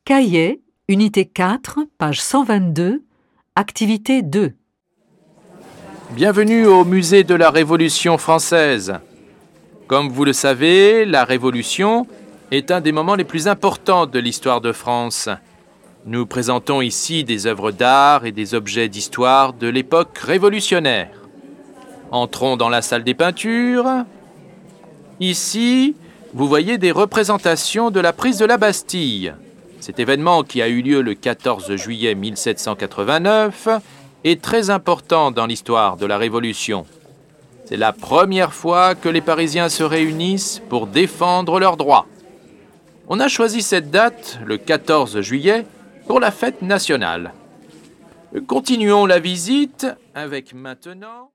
Cahier, unité 4, page 122, activité 2. Bienvenue au musée de la Révolution française. Comme vous le savez, la Révolution est un des moments les plus importants de l'histoire de France. Nous présentons ici des œuvres d'art et des objets d'histoire de l'époque révolutionnaire. Entrons dans la salle des peintures. Ici, vous voyez des représentations de la prise de la Bastille. Cet événement qui a eu lieu le 14 juillet 1789 est très important dans l'histoire de la Révolution. C'est la première fois que les Parisiens se réunissent pour défendre leurs droits. On a choisi cette date, le 14 juillet, pour la fête nationale. Continuons la visite avec maintenant...